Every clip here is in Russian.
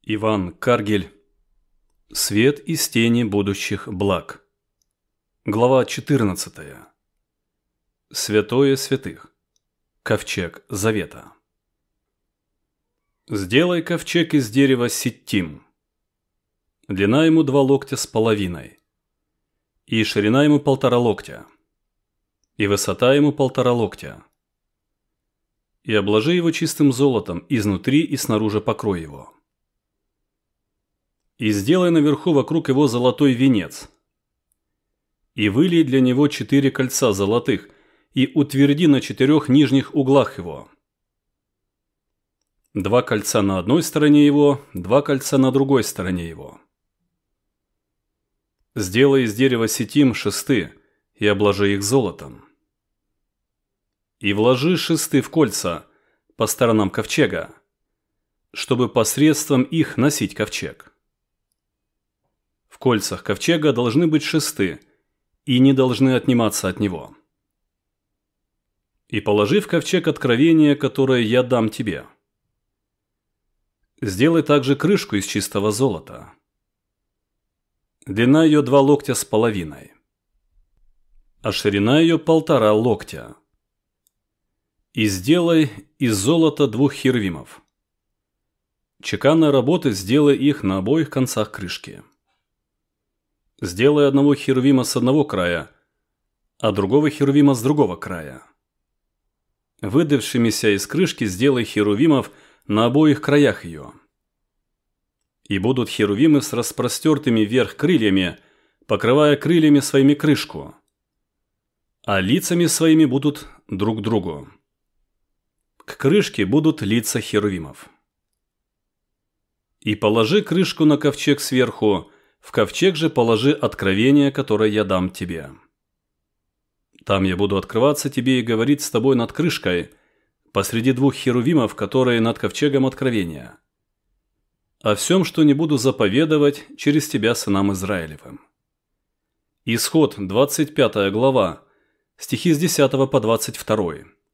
Иван Каргель. Свет из тени будущих благ. Глава 14. Святое святых. Ковчег Завета. Сделай ковчег из дерева ситтим. Длина ему 2 локтя с половиной, и ширина ему 1,5 локтя, и высота ему 1,5 локтя. И обложи его чистым золотом изнутри и снаружи покрой его. И сделай наверху вокруг его золотой венец. И вылей для него 4 кольца золотых, и утверди на 4 нижних углах его. 2 кольца на одной стороне его, 2 кольца на другой стороне его. Сделай из дерева ситим шесты, и обложи их золотом. И вложи шесты в кольца по сторонам ковчега, чтобы посредством их носить ковчег. В кольцах ковчега должны быть шесты, и не должны отниматься от него. И положи в ковчег откровение, которое я дам тебе. Сделай также крышку из чистого золота. Длина ее 2 локтя с половиной, а ширина ее 1,5 локтя. И сделай из золота 2 херувимов. Чеканной работы сделай их на обоих концах крышки. Сделай одного херувима с одного края, а другого херувима с другого края. Выдавшимися из крышки сделай херувимов на обоих краях ее. И будут херувимы с распростертыми вверх крыльями, покрывая крыльями своими крышку, а лицами своими будут друг к другу. К крышке будут лица херувимов. И положи крышку на ковчег сверху, в ковчег же положи откровение, которое я дам тебе. Там я буду открываться тебе и говорить с тобой над крышкой, посреди 2 херувимов, которые над ковчегом откровения. О всем, что не буду заповедовать через тебя сынам Израилевым. Исход, 25 глава, стихи с 10 по 22.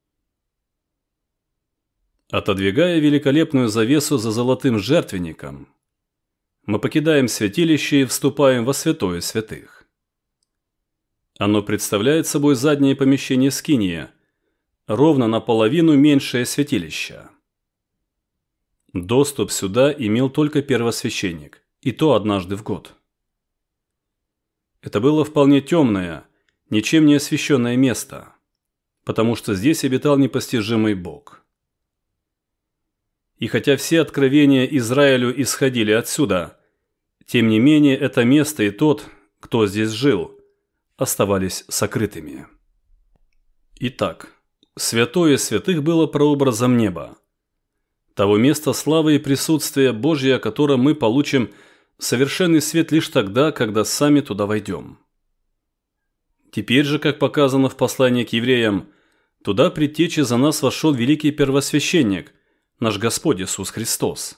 Отодвигая великолепную завесу за золотым жертвенником, мы покидаем святилище и вступаем во святое святых. Оно представляет собой заднее помещение скинии, ровно наполовину меньшее святилище. Доступ сюда имел только первосвященник, и то однажды в год. Это было вполне темное, ничем не освященное место, потому что здесь обитал непостижимый Бог. И хотя все откровения Израилю исходили отсюда, тем не менее это место и тот, кто здесь жил, оставались сокрытыми. Итак, святое святых было прообразом неба, того места славы и присутствия Божьего, о котором мы получим совершенный свет лишь тогда, когда сами туда войдем. Теперь же, как показано в послании к евреям, туда предтечи за нас вошел великий первосвященник, наш Господь Иисус Христос.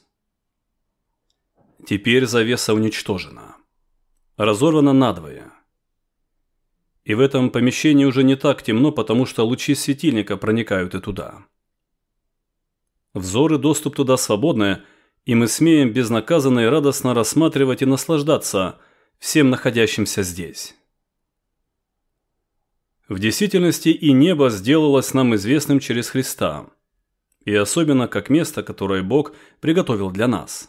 Теперь завеса уничтожена, разорвана надвое. И в этом помещении уже не так темно, потому что лучи светильника проникают и туда. Взор и доступ туда свободны, и мы смеем безнаказанно и радостно рассматривать и наслаждаться всем находящимся здесь. В действительности и небо сделалось нам известным через Христа, и особенно как место, которое Бог приготовил для нас.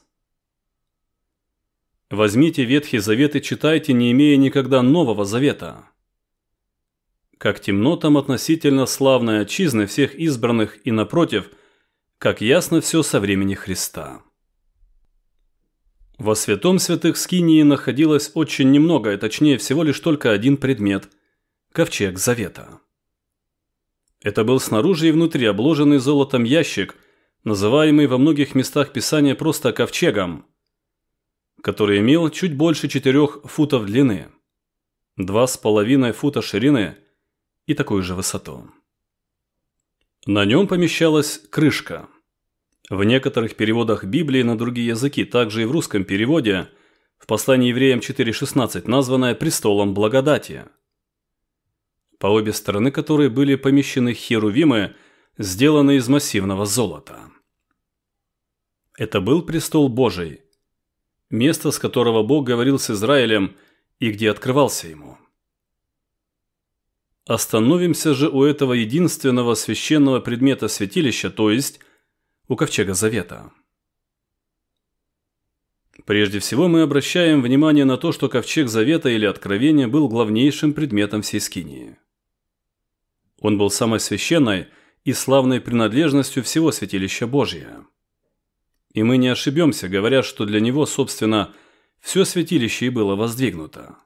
Возьмите Ветхий Завет и читайте, не имея никогда Нового Завета. Как темно там относительно славной отчизны всех избранных, и напротив, как ясно все со времени Христа. Во святом святых скинии находилось очень немного, и точнее всего лишь только один предмет – ковчег Завета. Это был снаружи и внутри обложенный золотом ящик, называемый во многих местах Писания просто ковчегом, который имел чуть больше 4 футов длины, 2,5 фута ширины и такую же высоту. На нем помещалась крышка. В некоторых переводах Библии на другие языки, также и в русском переводе, в послании евреям 4:16, названная престолом благодати, по обе стороны которой были помещены херувимы, сделанные из массивного золота. Это был престол Божий, место, с которого Бог говорил с Израилем и где открывался ему. Остановимся же у этого единственного священного предмета святилища, то есть у ковчега Завета. Прежде всего мы обращаем внимание на то, что ковчег Завета или Откровения был главнейшим предметом всей скинии. Он был самой священной и славной принадлежностью всего святилища Божия. И мы не ошибемся, говоря, что для него, собственно, все святилище и было воздвигнуто.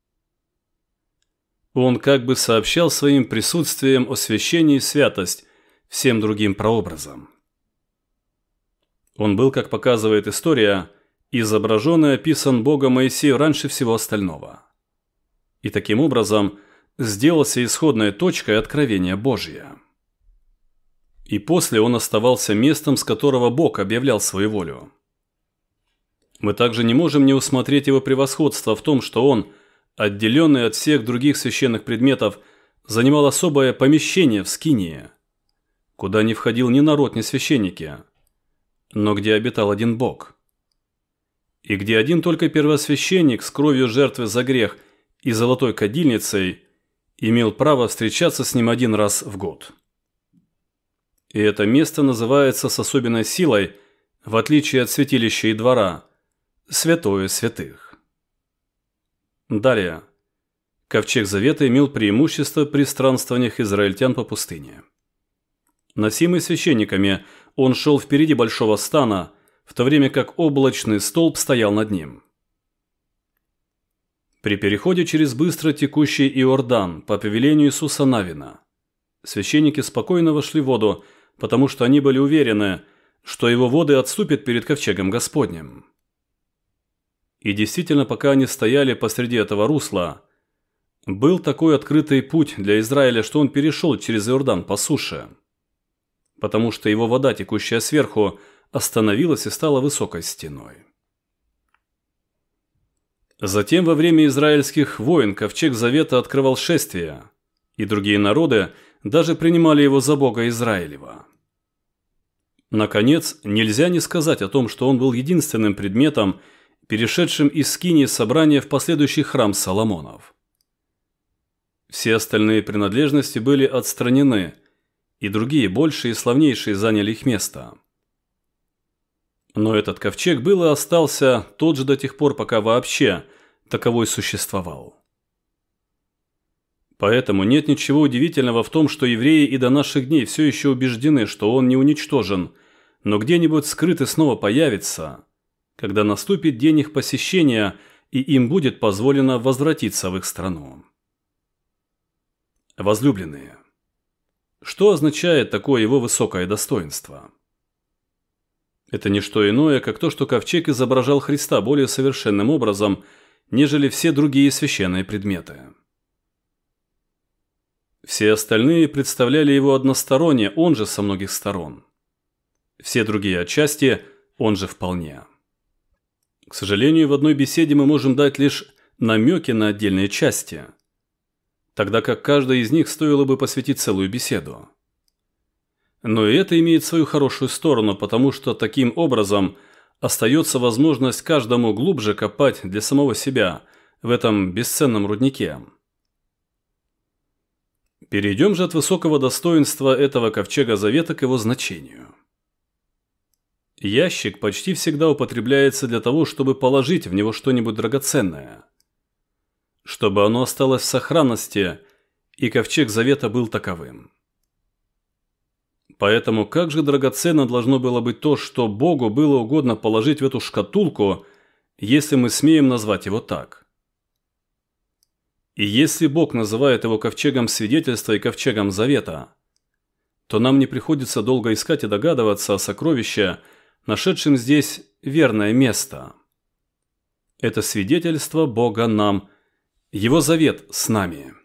Он как бы сообщал своим присутствием освящение и святость всем другим прообразам. Он был, как показывает история, изображен и описан Богом Моисею раньше всего остального. И таким образом сделался исходной точкой откровения Божия. И после он оставался местом, с которого Бог объявлял свою волю. Мы также не можем не усмотреть его превосходство в том, что он, отделенный от всех других священных предметов, занимал особое помещение в скинии, куда не входил ни народ, ни священники, но где обитал один Бог, и где один только первосвященник с кровью жертвы за грех и золотой кадильницей имел право встречаться с ним один раз в год. И это место называется с особенной силой, в отличие от святилища и двора, святое святых. Далее. Ковчег Завета имел преимущество при странствованиях израильтян по пустыне. Носимый священниками, он шел впереди большого стана, в то время как облачный столб стоял над ним. При переходе через быстро текущий Иордан по повелению Иисуса Навина священники спокойно вошли в воду, потому что они были уверены, что его воды отступят перед ковчегом Господним. И действительно, пока они стояли посреди этого русла, был такой открытый путь для Израиля, что он перешел через Иордан по суше, потому что его вода, текущая сверху, остановилась и стала высокой стеной. Затем во время израильских войн ковчег Завета открывал шествия, и другие народы даже принимали его за Бога Израилева. Наконец, нельзя не сказать о том, что он был единственным предметом, перешедшим из скинии собрания в последующий храм Соломонов. Все остальные принадлежности были отстранены, и другие, большие и славнейшие, заняли их место. Но этот ковчег был и остался тот же до тех пор, пока вообще таковой существовал. Поэтому нет ничего удивительного в том, что евреи и до наших дней все еще убеждены, что он не уничтожен, но где-нибудь скрыт и снова появится, когда наступит день их посещения, и им будет позволено возвратиться в их страну. Возлюбленные, что означает такое его высокое достоинство? Это не что иное, как то, что ковчег изображал Христа более совершенным образом, нежели все другие священные предметы. Все остальные представляли его односторонне, он же со многих сторон. Все другие отчасти, он же вполне. К сожалению, в одной беседе мы можем дать лишь намеки на отдельные части, тогда как каждой из них стоило бы посвятить целую беседу. Но и это имеет свою хорошую сторону, потому что таким образом остается возможность каждому глубже копать для самого себя в этом бесценном руднике. Перейдем же от высокого достоинства этого ковчега Завета к его значению. Ящик почти всегда употребляется для того, чтобы положить в него что-нибудь драгоценное, чтобы оно осталось в сохранности, и ковчег Завета был таковым. Поэтому как же драгоценно должно было быть то, что Богу было угодно положить в эту шкатулку, если мы смеем назвать его так. И если Бог называет его ковчегом свидетельства и ковчегом Завета, то нам не приходится долго искать и догадываться о сокровище, нашедшем здесь верное место. Это свидетельство Бога нам, его завет с нами.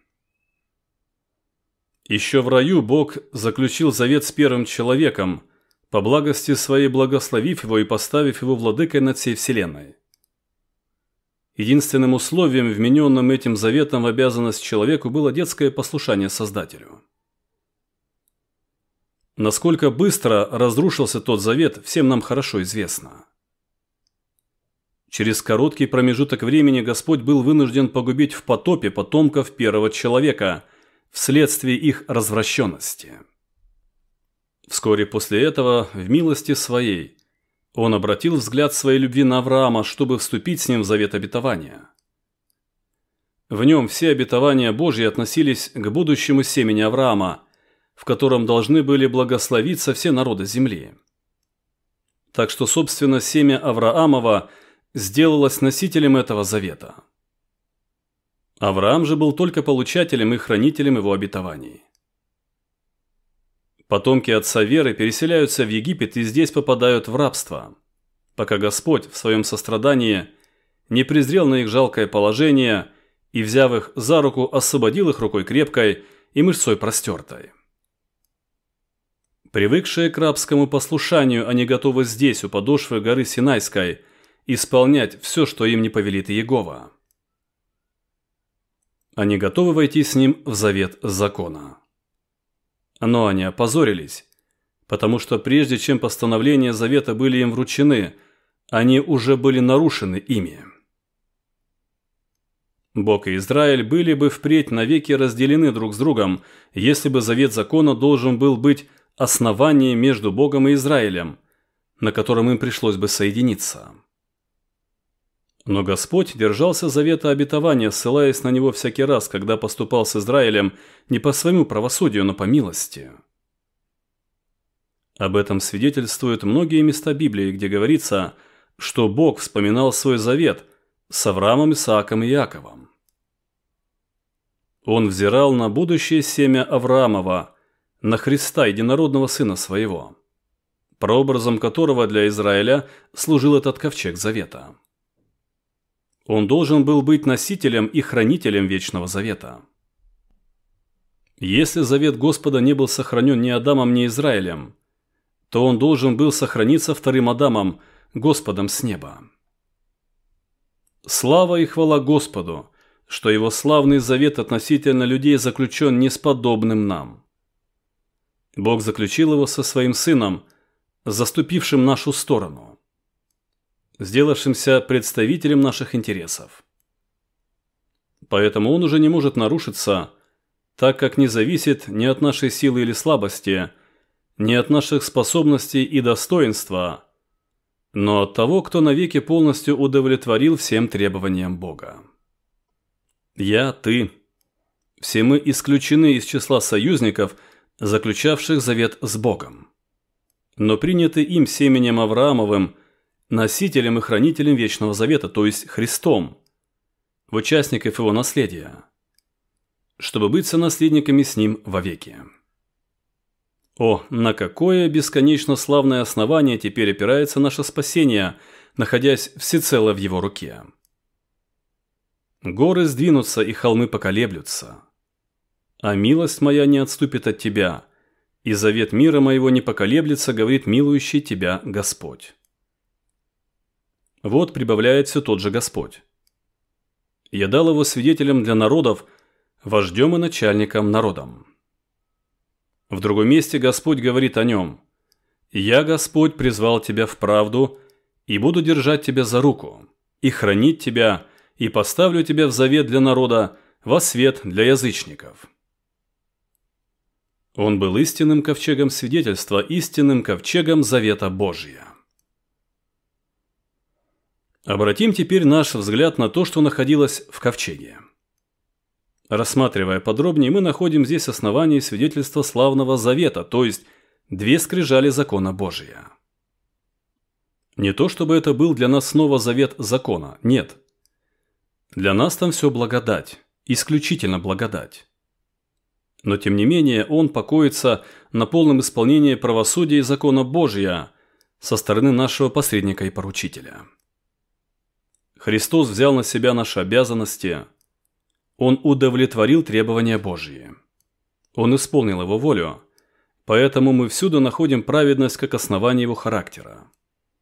Еще в раю Бог заключил завет с первым человеком, по благости своей благословив его и поставив его владыкой над всей вселенной. Единственным условием, вмененным этим заветом в обязанность человеку, было детское послушание Создателю. Насколько быстро разрушился тот завет, всем нам хорошо известно. через короткий промежуток времени Господь был вынужден погубить в потопе потомков первого человека вследствие их развращенности. Вскоре после этого, в милости своей, Он обратил взгляд своей любви на Авраама, чтобы вступить с ним в завет обетования. В нем все обетования Божьи относились к будущему семени Авраама, в котором должны были благословиться все народы земли. Так что, собственно, семя Авраамова сделалось носителем этого завета. Авраам же был только получателем и хранителем его обетований. Потомки отца веры переселяются в Египет и здесь попадают в рабство, пока Господь в своем сострадании не презрел на их жалкое положение и, взяв их за руку, освободил их рукой крепкой и мышцой простертой. Привыкшие к рабскому послушанию, они готовы здесь, у подошвы горы Синайской, исполнять все, что им не повелит Иегова. Они готовы войти с ним в завет закона. Но они опозорились, потому что прежде чем постановления завета были им вручены, они уже были нарушены ими. Бог и Израиль были бы впредь навеки разделены друг с другом, если бы завет закона должен был быть основанием между Богом и Израилем, на котором им пришлось бы соединиться. Но Господь держался завета обетования, ссылаясь на него всякий раз, когда поступал с Израилем не по своему правосудию, но по милости. Об этом свидетельствуют многие места Библии, где говорится, что Бог вспоминал свой завет с Авраамом, Исааком и Иаковом. Он взирал на будущее семя Авраамова, на Христа, единородного Сына Своего, прообразом которого для Израиля служил этот ковчег завета. Он должен был быть носителем и хранителем Вечного Завета. Если завет Господа не был сохранен ни Адамом, ни Израилем, то он должен был сохраниться вторым Адамом, Господом с неба. Слава и хвала Господу, что Его славный завет относительно людей заключен не с подобным нам. Бог заключил его со Своим Сыном, заступившим нашу сторону, сделавшимся представителем наших интересов. Поэтому он уже не может нарушиться, так как не зависит ни от нашей силы или слабости, ни от наших способностей и достоинства, но от того, кто навеки полностью удовлетворил всем требованиям Бога. Я, ты, все мы исключены из числа союзников, заключавших завет с Богом, но приняты им семенем Авраамовым, носителем и хранителем Вечного Завета, то есть Христом, в участников Его наследия, чтобы быть сонаследниками с Ним вовеки. О, на какое бесконечно славное основание теперь опирается наше спасение, находясь всецело в Его руке. Горы сдвинутся и холмы поколеблются, а милость моя не отступит от тебя, и завет мира моего не поколеблется, говорит милующий тебя Господь. Вот прибавляет все тот же Господь. Я дал его свидетелем для народов, вождем и начальником народом. В другом месте Господь говорит о нем: «Я, Господь, призвал тебя в правду, и буду держать тебя за руку, и хранить тебя, и поставлю тебя в завет для народа, во свет для язычников». Он был истинным ковчегом свидетельства, истинным ковчегом завета Божия. Обратим теперь наш взгляд на то, что находилось в ковчеге. Рассматривая подробнее, мы находим здесь основание свидетельства славного завета, то есть две скрижали закона Божия. Не то чтобы это был для нас снова завет закона, нет. Для нас там все благодать, исключительно благодать. Но тем не менее он покоится на полном исполнении правосудия и закона Божия со стороны нашего посредника и поручителя. Христос взял на себя наши обязанности. Он удовлетворил требования Божьи. Он исполнил Его волю, поэтому мы всюду находим праведность как основание Его характера.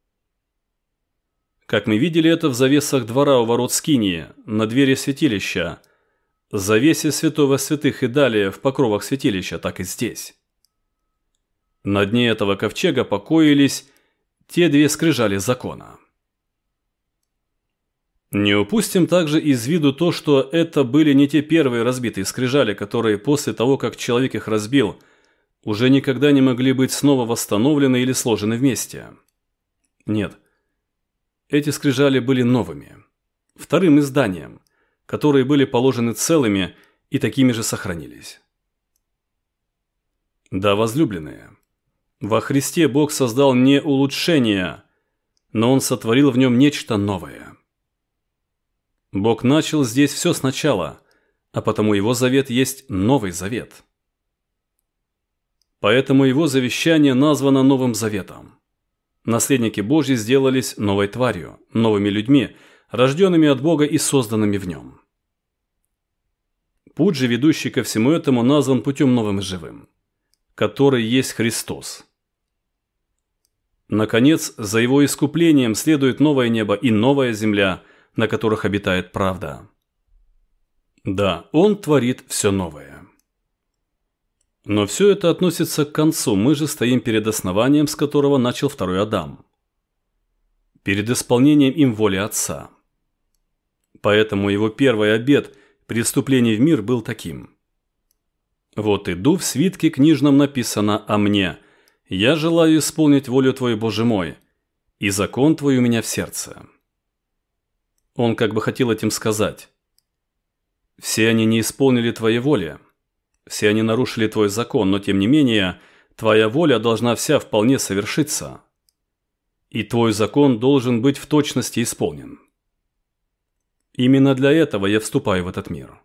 Как мы видели это в завесах двора у ворот скинии, на двери святилища, завесе святого святых и далее в покровах святилища, так и здесь. На дне этого ковчега покоились те две скрижали закона. Не упустим также из виду то, что это были не те первые разбитые скрижали, которые после того, как человек их разбил, уже никогда не могли быть снова восстановлены или сложены вместе. Нет. Эти скрижали были новыми, вторым изданием, которые были положены целыми и такими же сохранились. Да, возлюбленные, во Христе Бог создал не улучшение, но Он сотворил в нем нечто новое. Бог начал здесь все сначала, а потому Его завет есть Новый Завет. Поэтому Его завещание названо Новым Заветом. Наследники Божьи сделались новой тварью, новыми людьми, рожденными от Бога и созданными в Нем. Путь же, ведущий ко всему этому, назван путем новым и живым, который есть Христос. Наконец, за Его искуплением следует новое небо и новая земля, на которых обитает правда. Да, Он творит все новое. Но все это относится к концу, мы же стоим перед основанием, с которого начал второй Адам. Перед исполнением им воли Отца. Поэтому его первый обет при вступлении в мир был таким. «Вот иду, в свитке книжном написано о мне. Я желаю исполнить волю Твою, Боже мой, и закон Твой у меня в сердце». Он как бы хотел этим сказать: все они не исполнили Твоей воли, все они нарушили Твой закон, но тем не менее Твоя воля должна вся вполне совершиться, и Твой закон должен быть в точности исполнен. Именно для этого я вступаю в этот мир.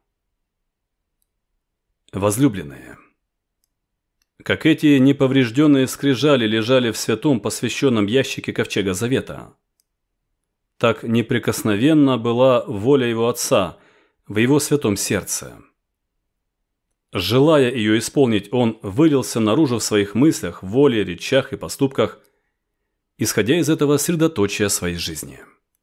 Возлюбленные, как эти неповрежденные скрижали лежали в святом посвященном ящике Ковчега Завета, так неприкосновенна была воля Его Отца в Его святом сердце. Желая ее исполнить, Он вылился наружу в своих мыслях, воле, речах и поступках, исходя из этого средоточия своей жизни.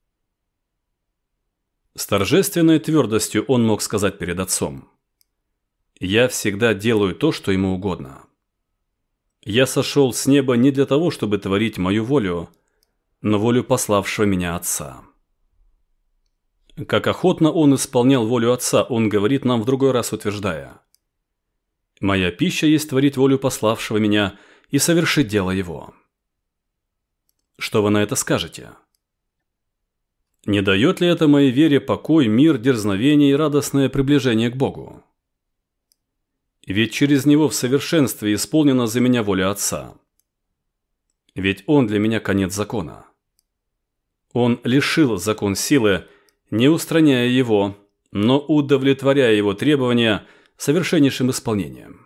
С торжественной твердостью Он мог сказать перед Отцом: «Я всегда делаю то, что Ему угодно. Я сошел с неба не для того, чтобы творить мою волю, но волю пославшего меня Отца». Как охотно Он исполнял волю Отца, Он говорит нам в другой раз, утверждая: «Моя пища есть творить волю пославшего меня и совершить дело Его». Что вы на это скажете? Не дает ли это моей вере покой, мир, дерзновение и радостное приближение к Богу? Ведь через Него в совершенстве исполнена за меня воля Отца. Ведь Он для меня конец закона. Он лишил закон силы, не устраняя его, но удовлетворяя его требования совершеннейшим исполнением.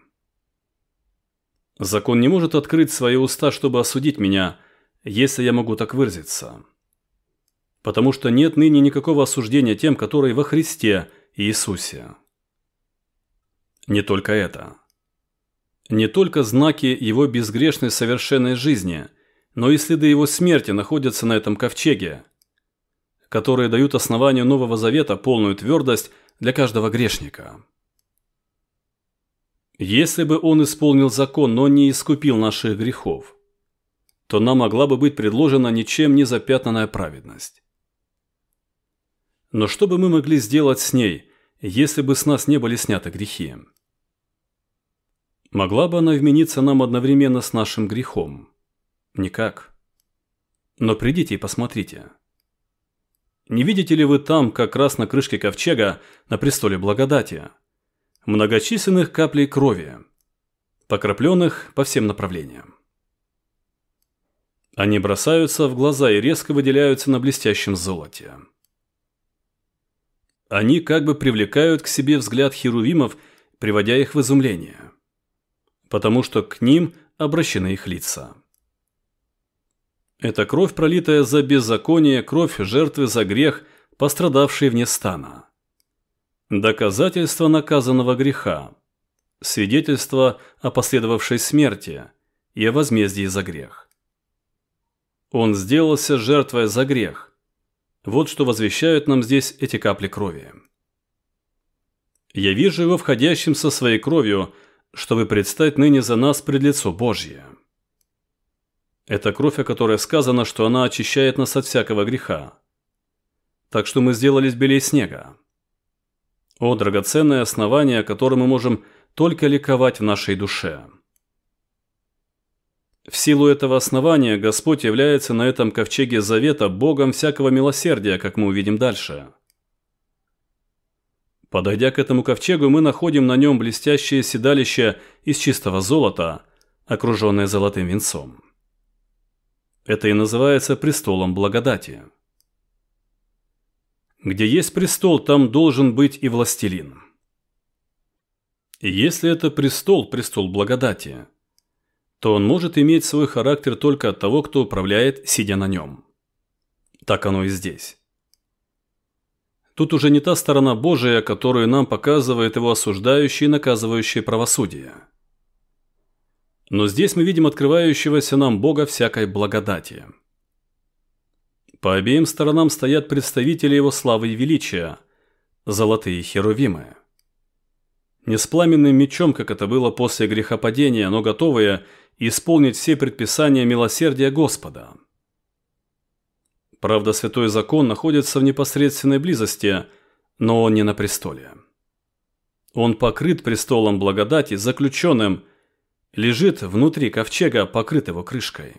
Закон не может открыть свои уста, чтобы осудить меня, если я могу так выразиться. Потому что нет ныне никакого осуждения тем, которые во Христе Иисусе. Не только это. Не только знаки Его безгрешной совершенной жизни, но и следы Его смерти находятся на этом ковчеге, которые дают основанию Нового Завета полную твердость для каждого грешника. Если бы Он исполнил закон, но не искупил наших грехов, то нам могла бы быть предложена ничем не запятнанная праведность. Но что бы мы могли сделать с ней, если бы с нас не были сняты грехи? Могла бы она вмениться нам одновременно с нашим грехом? Никак. Но придите и посмотрите. Не видите ли вы там, как раз на крышке ковчега, на престоле благодати, многочисленных каплей крови, покропленных по всем направлениям? Они бросаются в глаза и резко выделяются на блестящем золоте. Они как бы привлекают к себе взгляд херувимов, приводя их в изумление, потому что к ним обращены их лица. Это кровь, пролитая за беззаконие, кровь жертвы за грех, пострадавшей вне стана. Доказательство наказанного греха, свидетельство о последовавшей смерти и о возмездии за грех. Он сделался жертвой за грех. Вот что возвещают нам здесь эти капли крови. Я вижу его входящим со своей кровью, чтобы предстать ныне за нас пред лицо Божье. Это кровь, о которой сказано, что она очищает нас от всякого греха. так что мы сделались белей снега. О, драгоценное основание, о котором мы можем только ликовать в нашей душе. В силу этого основания Господь является на этом ковчеге завета Богом всякого милосердия, как мы увидим дальше. Подойдя к этому ковчегу, мы находим на нем блестящее седалище из чистого золота, окруженное золотым венцом. Это и называется престолом благодати. Где есть престол, там должен быть и властелин. И если это престол благодати, то он может иметь свой характер только от того, кто управляет, сидя на нем. Так оно и здесь. Тут уже не та сторона Божия, которую нам показывает его осуждающее и наказывающее правосудие. Но здесь мы видим открывающегося нам Бога всякой благодати. По обеим сторонам стоят представители его славы и величия, золотые херувимы. Не с пламенным мечом, как это было после грехопадения, но готовые исполнить все предписания милосердия Господа. Правда, святой закон находится в непосредственной близости, но он не на престоле. Он покрыт престолом благодати, заключенным, лежит внутри ковчега, покрыт его крышкой.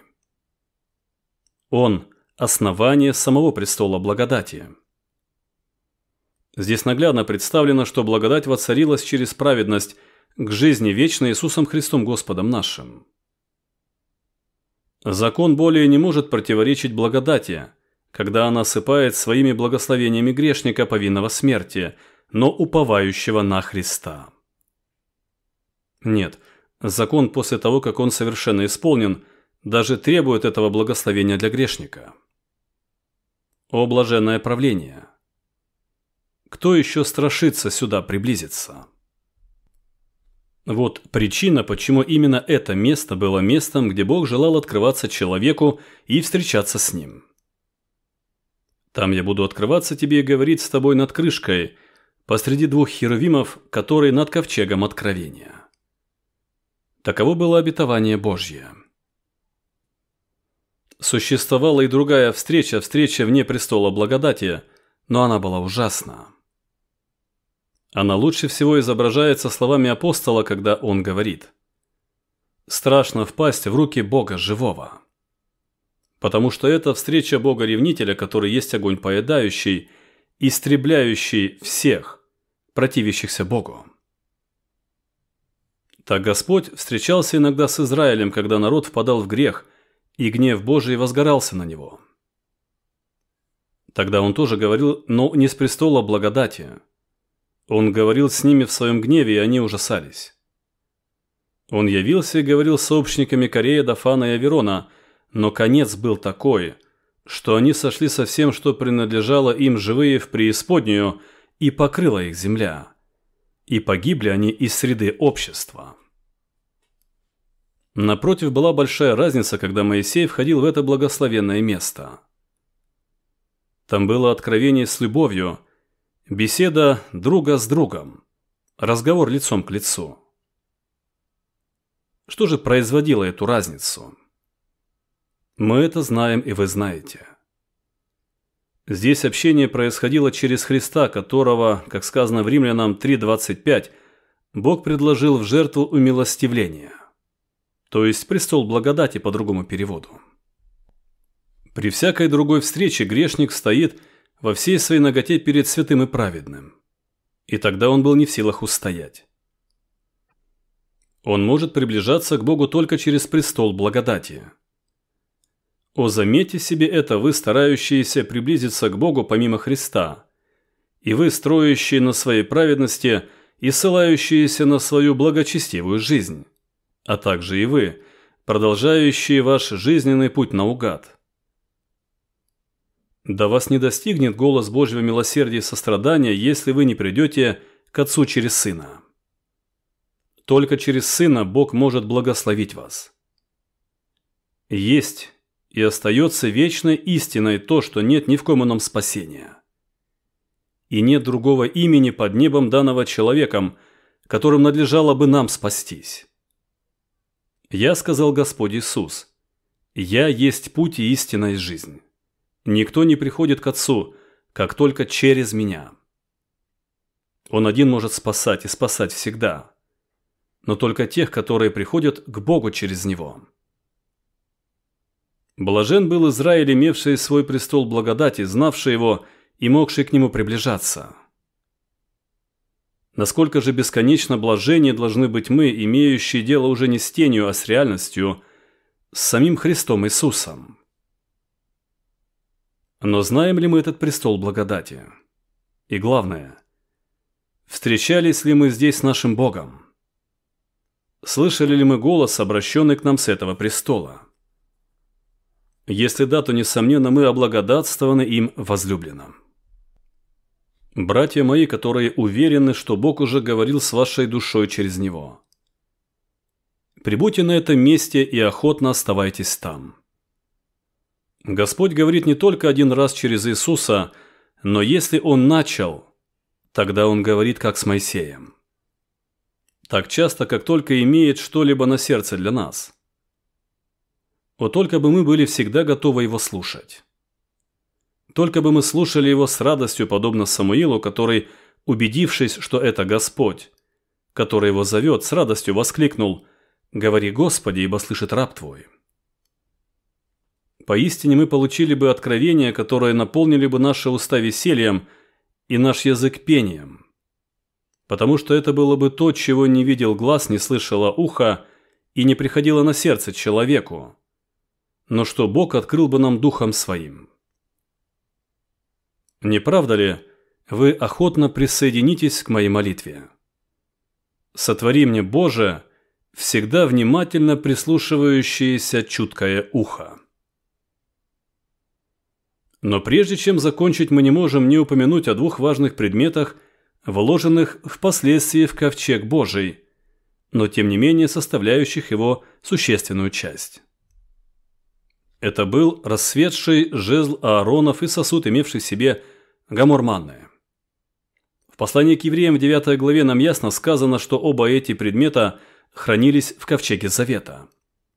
Он – основание самого престола благодати. Здесь наглядно представлено, что благодать воцарилась через праведность к жизни вечной Иисусом Христом Господом нашим. Закон более не может противоречить благодати, когда она осыпает своими благословениями грешника, повинного смерти, но уповающего на Христа. Нет, закон после того, как он совершенно исполнен, даже требует этого благословения для грешника. О блаженное правление! Кто еще страшится сюда приблизиться? Вот причина, почему именно это место было местом, где Бог желал открываться человеку и встречаться с ним. Там я буду открываться тебе и говорить с тобой над крышкой, посреди двух херувимов, которые над ковчегом откровения. Таково было обетование Божье. Существовала и другая встреча вне престола благодати, но она была ужасна. Она лучше всего изображается словами апостола, когда он говорит: «Страшно впасть в руки Бога живого». Потому что это встреча Бога-ревнителя, который есть огонь поедающий, истребляющий всех, противящихся Богу. Так Господь встречался иногда с Израилем, когда народ впадал в грех, и гнев Божий возгорался на него. Тогда он тоже говорил, но не с престола благодати. Он говорил с ними в своем гневе, и они ужасались. Он явился и говорил с сообщниками Корея, Дафана и Аверона, но конец был такой, что они сошли со всем, что принадлежало им живые в преисподнюю, и покрыла их земля, и погибли они из среды общества. Напротив, была большая разница, когда Моисей входил в это благословенное место. Там было откровение с любовью, беседа друга с другом, разговор лицом к лицу. Что же производило эту разницу? Мы это знаем, и вы знаете. Здесь общение происходило через Христа, которого, как сказано в Римлянам 3:25, Бог предложил в жертву умилостивления, то есть престол благодати по другому переводу. При всякой другой встрече грешник стоит во всей своей наготе перед святым и праведным, и тогда он был не в силах устоять. Он может приближаться к Богу только через престол благодати. О, заметьте себе это, вы, старающиеся приблизиться к Богу помимо Христа, и вы, строящие на своей праведности и ссылающиеся на свою благочестивую жизнь, а также и вы, продолжающие ваш жизненный путь наугад. Да вас не достигнет голос Божьего милосердия и сострадания, если вы не придете к Отцу через Сына. Только через Сына Бог может благословить вас. Есть и остается вечной истиной то, что нет ни в ком ином спасения. И нет другого имени под небом, данного человеком, которым надлежало бы нам спастись. Я сказал Господь Иисус: «Я есть путь и истина и жизнь. Никто не приходит к Отцу, как только через меня. Он один может спасать и спасать всегда, но только тех, которые приходят к Богу через Него. Блажен был Израиль, имевший свой престол благодати, знавший его и могший к нему приближаться. Насколько же бесконечно блаженнее должны быть мы, имеющие дело уже не с тенью, а с реальностью, с самим Христом Иисусом. Но знаем ли мы этот престол благодати? И главное, встречались ли мы здесь с нашим Богом? Слышали ли мы голос, обращенный к нам с этого престола? Если да, то, несомненно, мы облагодатствованы им возлюбленным. Братья мои, которые уверены, что Бог уже говорил с вашей душой через Него, прибудьте на этом месте и охотно оставайтесь там. Господь говорит не только один раз через Иисуса, но если Он начал, тогда Он говорит, как с Моисеем. Так часто, как только имеет что-либо на сердце для нас. Вот только бы мы были всегда готовы Его слушать. Только бы мы слушали Его с радостью, подобно Самуилу, который, убедившись, что это Господь, который его зовет, с радостью воскликнул: «Говори, Господи, ибо слышит раб Твой». Поистине мы получили бы откровения, которые наполнили бы наши уста весельем и наш язык пением, потому что это было бы то, чего не видел глаз, не слышало ухо и не приходило на сердце человеку, но что Бог открыл бы нам Духом Своим. Не правда ли, вы охотно присоединитесь к моей молитве? Сотвори мне, Боже, всегда внимательно прислушивающееся чуткое ухо. Но прежде чем закончить, мы не можем не упомянуть о двух важных предметах, вложенных впоследствии в ковчег Божий, но тем не менее составляющих его существенную часть. Это был расцветший жезл Ааронов и сосуд, имевший в себе гамор манны. В послании к евреям в 9 главе нам ясно сказано, что оба эти предмета хранились в ковчеге Завета.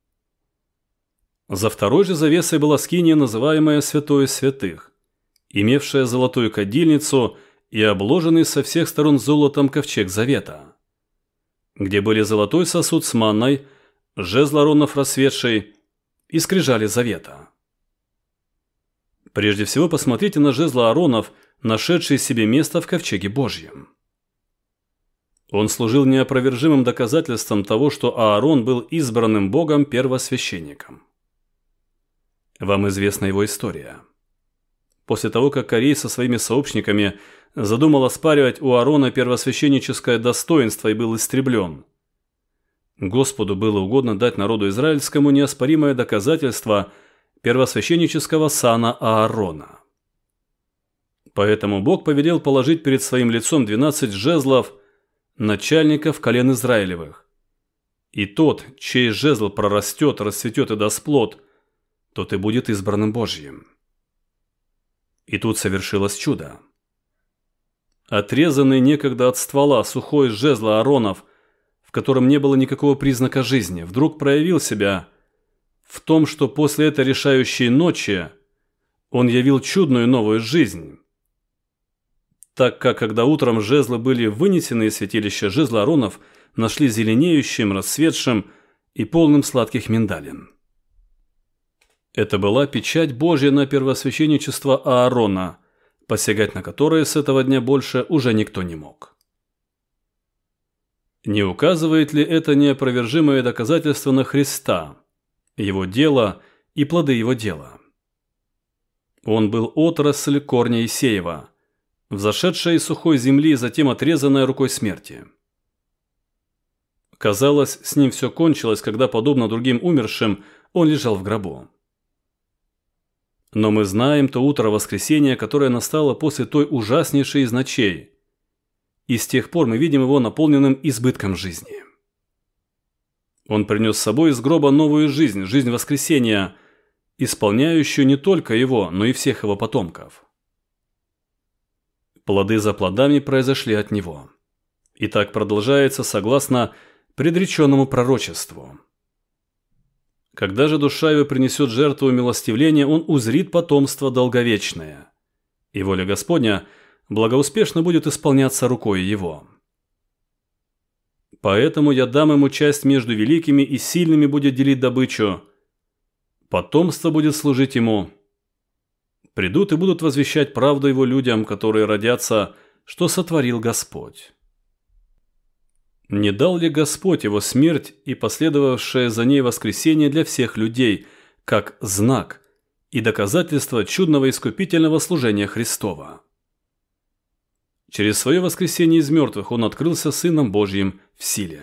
За второй же завесой была скиния, называемая Святое Святых, имевшая золотую кадильницу и обложенный со всех сторон золотом ковчег Завета, где были золотой сосуд с манной, жезл Ааронов расцветший и скрижали Завета. Прежде всего посмотрите на жезл Ааронов, нашедший себе место в ковчеге Божьем. Он служил неопровержимым доказательством того, что Аарон был избранным Богом первосвященником. Вам известна его история. После того, как Корей со своими сообщниками задумал оспаривать у Аарона первосвященническое достоинство и был истреблен, Господу было угодно дать народу израильскому неоспоримое доказательство первосвященнического сана Аарона. Поэтому Бог повелел положить перед своим лицом 12 жезлов начальников колен Израилевых. И тот, чей жезл прорастет, расцветет и даст плод, тот и будет избранным Божьим. И тут совершилось чудо. Отрезанный некогда от ствола сухой жезл Ааронов, в котором не было никакого признака жизни, вдруг проявил себя в том, что после этой решающей ночи он явил чудную новую жизнь. Так как, когда утром жезлы были вынесены из святилища, жезл Ааронов нашли зеленеющим, расцветшим и полным сладких миндалин. Это была печать Божья на первосвященничество Аарона, посягать на которое с этого дня больше уже никто не мог. Не указывает ли это неопровержимое доказательство на Христа, Его дело и плоды Его дела? Он был отрасль корня Исеева, взошедшая из сухой земли и затем отрезанная рукой смерти. Казалось, с ним все кончилось, когда, подобно другим умершим, он лежал в гробу. Но мы знаем то утро воскресения, которое настало после той ужаснейшей из ночей, и с тех пор мы видим его наполненным избытком жизни. Он принес с собой из гроба новую жизнь, жизнь воскресения, исполняющую не только его, но и всех его потомков. Плоды за плодами произошли от него. И так продолжается согласно предреченному пророчеству. Когда же душа его принесет жертву милостивления, он узрит потомство долговечное, и воля Господня благоуспешно будет исполняться рукой Его. Поэтому я дам ему часть между великими, и сильными будет делить добычу. Потомство будет служить ему. Придут и будут возвещать правду его людям, которые родятся, что сотворил Господь. Не дал ли Господь его смерть и последовавшее за ней воскресение для всех людей, как знак и доказательство чудного искупительного служения Христова? Через свое воскресение из мертвых он открылся Сыном Божьим в силе.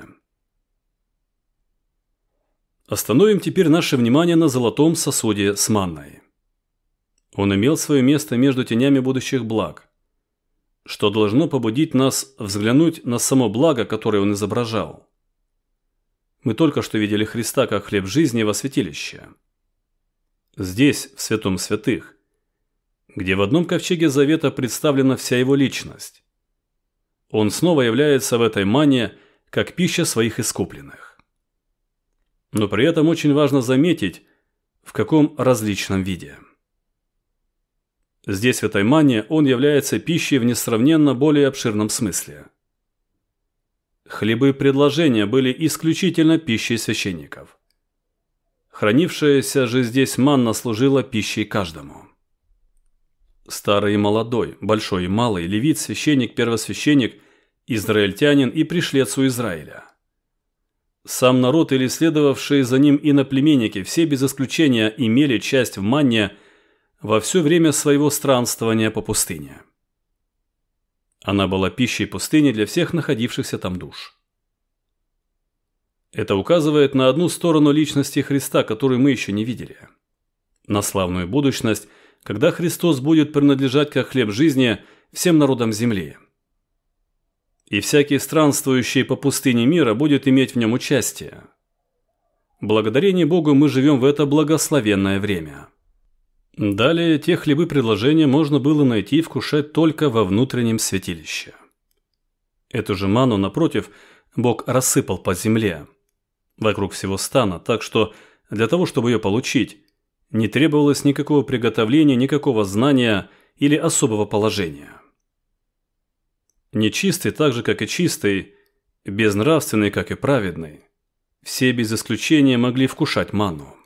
Остановим теперь наше внимание на золотом сосуде с манной. Он имел свое место между тенями будущих благ, что должно побудить нас взглянуть на само благо, которое он изображал. Мы только что видели Христа как хлеб жизни во святилище. Здесь, в святом святых, где в одном ковчеге завета представлена вся его личность, он снова является в этой манне как пища своих искупленных. Но при этом очень важно заметить, в каком различном виде. Здесь, в этой манне, он является пищей в несравненно более обширном смысле. Хлебы предложения были исключительно пищей священников. Хранившаяся же здесь манна служила пищей каждому. Старый и молодой, большой и малый, левит, священник, первосвященник, израильтянин и пришлец у Израиля. Сам народ или следовавшие за ним иноплеменники все без исключения имели часть в манне во все время своего странствования по пустыне. Она была пищей пустыни для всех находившихся там душ. Это указывает на одну сторону личности Христа, которую мы еще не видели. На славную будущность, когда Христос будет принадлежать как хлеб жизни всем народам земли. И всякий странствующий по пустыне мира будет иметь в нем участие. Благодарение Богу мы живем в это благословенное время. Далее те хлебы предложения можно было найти и вкушать только во внутреннем святилище. Эту же ману, напротив, Бог рассыпал по земле, вокруг всего стана, так что для того, чтобы ее получить, не требовалось никакого приготовления, никакого знания или особого положения. Нечистый, так же как и чистый, безнравственный, как и праведный, все без исключения могли вкушать манну.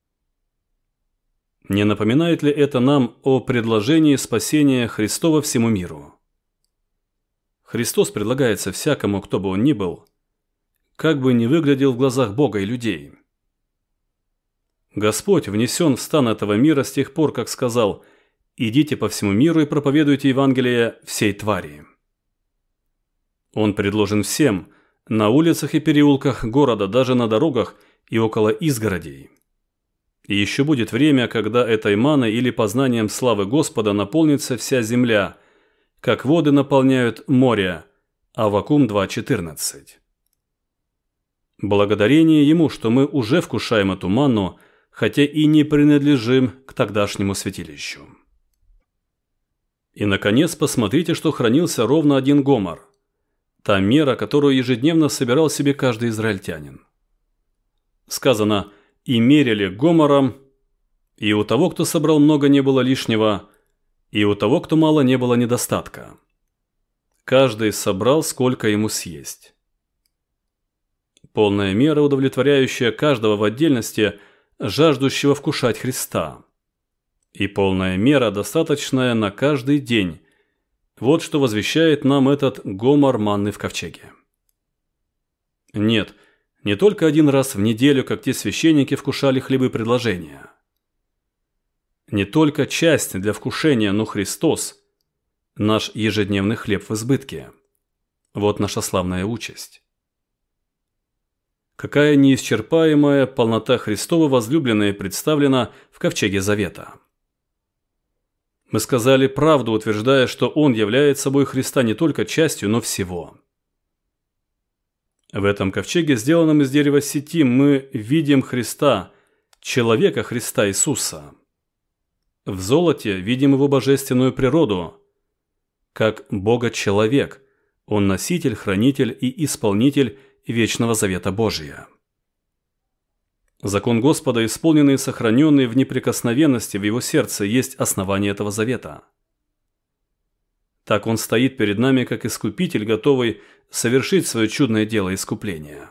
Не напоминает ли это нам о предложении спасения Христова всему миру? Христос предлагается всякому, кто бы он ни был, как бы ни выглядел в глазах Бога и людей. Господь внесен в стан этого мира с тех пор, как сказал: «Идите по всему миру и проповедуйте Евангелие всей твари». Он предложен всем, на улицах и переулках города, даже на дорогах и около изгородей. И еще будет время, когда этой маной или познанием славы Господа наполнится вся земля, как воды наполняют море. Аввакум 2:14. Благодарение Ему, что мы уже вкушаем эту манну, хотя и не принадлежим к тогдашнему святилищу. И, наконец, посмотрите, что хранился ровно один гомор. Та мера, которую ежедневно собирал себе каждый израильтянин. Сказано: «И мерили гомором, и у того, кто собрал много, не было лишнего, и у того, кто мало, не было недостатка. Каждый собрал, сколько ему съесть». Полная мера, удовлетворяющая каждого в отдельности, жаждущего вкушать Христа. И полная мера, достаточная на каждый день. Вот что возвещает нам этот гомор манны в ковчеге. Нет, не только один раз в неделю, как те священники вкушали хлебы предложения. Не только часть для вкушения, но Христос – наш ежедневный хлеб в избытке. Вот наша славная участь. Какая неисчерпаемая полнота Христова возлюбленная представлена в ковчеге завета. Мы сказали правду, утверждая, что Он является собой Христа не только частью, но всего. В этом ковчеге, сделанном из дерева ситим, мы видим Христа, человека Христа Иисуса. В золоте видим Его божественную природу. Как Бога-человек, Он носитель, хранитель и исполнитель вечного завета Божия. Закон Господа, исполненный и сохраненный в неприкосновенности в Его сердце, есть основание этого завета. Так Он стоит перед нами как Искупитель, готовый совершить свое чудное дело искупления.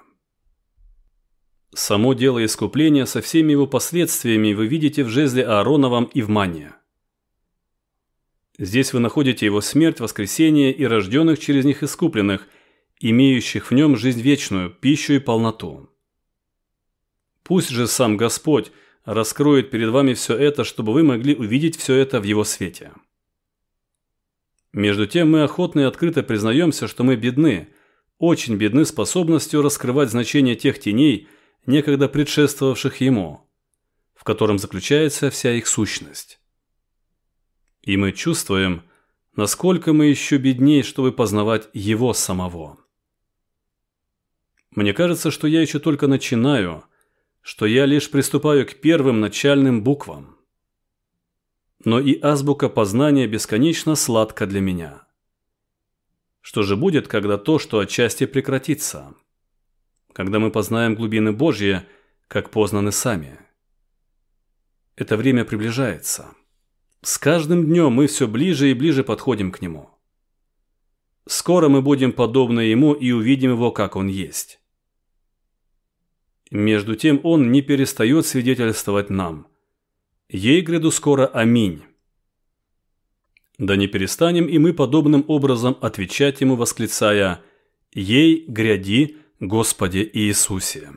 Само дело искупления со всеми его последствиями вы видите в жезле Аароновом и в манне. Здесь вы находите его смерть, воскресение и рожденных через них искупленных, имеющих в нем жизнь вечную, пищу и полноту. Пусть же сам Господь раскроет перед вами все это, чтобы вы могли увидеть все это в Его свете. Между тем мы охотно и открыто признаемся, что мы бедны, очень бедны способностью раскрывать значение тех теней, некогда предшествовавших Ему, в котором заключается вся их сущность. И мы чувствуем, насколько мы еще бедней, чтобы познавать Его самого. Мне кажется, что я еще только начинаю, что я лишь приступаю к первым начальным буквам. Но и азбука познания бесконечно сладка для меня. Что же будет, когда то, что отчасти прекратится? Когда мы познаем глубины Божьи, как познаны сами. Это время приближается. С каждым днем мы все ближе и ближе подходим к Нему. Скоро мы будем подобны Ему и увидим Его, как Он есть. Между тем Он не перестает свидетельствовать нам. Ей гряду скоро, аминь. Да не перестанем и мы подобным образом отвечать Ему, восклицая: «Ей гряди, Господи Иисусе».